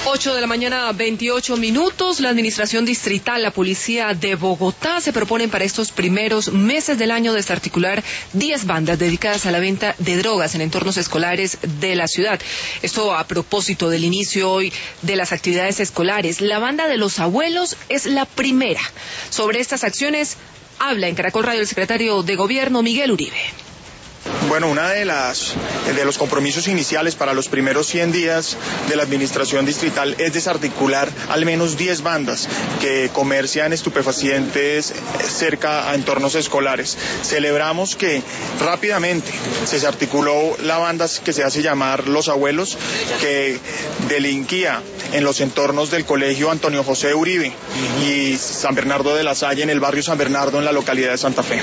8 de la mañana, 28 minutos. La Administración Distrital, la Policía de Bogotá se proponen para estos primeros meses del año desarticular 10 bandas dedicadas a la venta de drogas en entornos escolares de la ciudad. Esto a propósito del inicio hoy de las actividades escolares. La banda de los abuelos es la primera. Sobre estas acciones habla en Caracol Radio el secretario de Gobierno, Miguel Uribe. Bueno, una de los compromisos iniciales para los primeros 100 días de la administración distrital es desarticular al menos 10 bandas que comercian estupefacientes cerca a entornos escolares. Celebramos que rápidamente se desarticuló la banda que se hace llamar Los Abuelos, que delinquía en los entornos del colegio Antonio José Uribe y San Bernardo de la Salle, en el barrio San Bernardo, en la localidad de Santa Fe.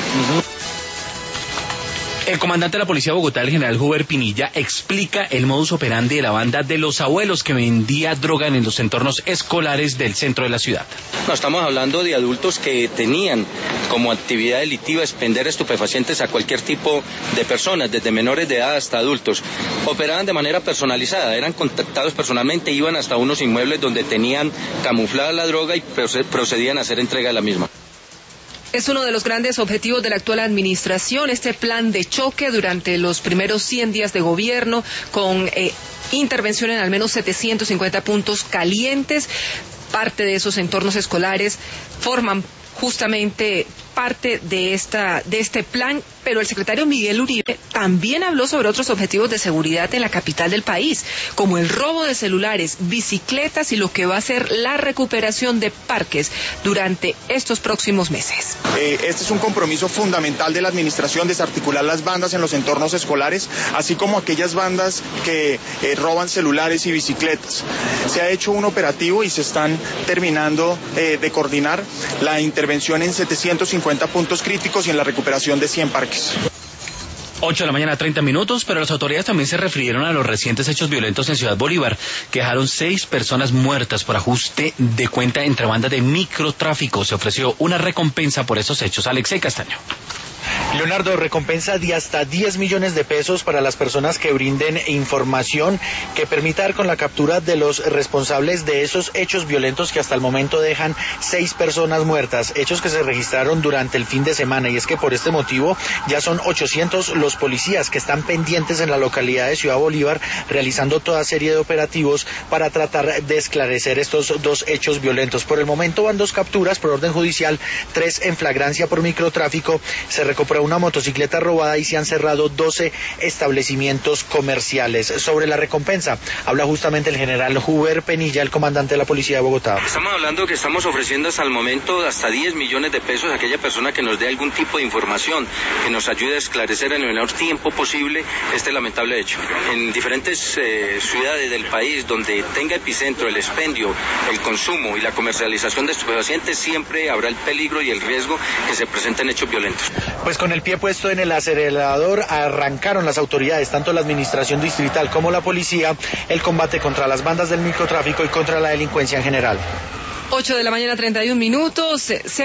El comandante de la Policía de Bogotá, el general Huber Pinilla, explica el modus operandi de la banda de los abuelos que vendía droga en los entornos escolares del centro de la ciudad. No, estamos hablando de adultos que tenían como actividad delictiva expender estupefacientes a cualquier tipo de personas, desde menores de edad hasta adultos. Operaban de manera personalizada, eran contactados personalmente, iban hasta unos inmuebles donde tenían camuflada la droga y procedían a hacer entrega de la misma. Es uno de los grandes objetivos de la actual administración, este plan de choque durante los primeros 100 días de gobierno, con intervención en al menos 750 puntos calientes. Parte de esos entornos escolares forman justamente parte de este plan, pero el secretario Miguel Uribe también habló sobre otros objetivos de seguridad en la capital del país, como el robo de celulares, bicicletas y lo que va a ser la recuperación de parques durante estos próximos meses. Este es un compromiso fundamental de la administración, desarticular las bandas en los entornos escolares, así como aquellas bandas que roban celulares y bicicletas. Se ha hecho un operativo y se están terminando de coordinar la intervención en 750 puntos críticos y en la recuperación de 100 parques. 8 de la mañana, 30 minutos, pero las autoridades también se refirieron a los recientes hechos violentos en Ciudad Bolívar, que dejaron 6 personas muertas por ajuste de cuenta entre bandas de microtráfico. Se ofreció una recompensa por esos hechos. Alexei Castaño. Leonardo, recompensa de hasta 10 millones de pesos para las personas que brinden información que permita dar con la captura de los responsables de esos hechos violentos que hasta el momento dejan 6 personas muertas, hechos que se registraron durante el fin de semana, y es que por este motivo ya son 800 los policías que están pendientes en la localidad de Ciudad Bolívar realizando toda serie de operativos para tratar de esclarecer estos 2 hechos violentos. Por el momento van 2 capturas por orden judicial, 3 en flagrancia por microtráfico, se recuperó una motocicleta robada y se han cerrado 12 establecimientos comerciales. Sobre la recompensa habla justamente el general Huber Pinilla, el comandante de la Policía de Bogotá. Estamos hablando que estamos ofreciendo hasta el momento hasta 10 millones de pesos a aquella persona que nos dé algún tipo de información que nos ayude a esclarecer en el menor tiempo posible este lamentable hecho. En diferentes ciudades del país donde tenga epicentro el expendio, el consumo y la comercialización de estupefacientes, siempre habrá el peligro y el riesgo que se presenten hechos violentos. Pues con el pie puesto en el acelerador arrancaron las autoridades, tanto la administración distrital como la policía, el combate contra las bandas del microtráfico y contra la delincuencia en general. 8 de la mañana, 31 minutos.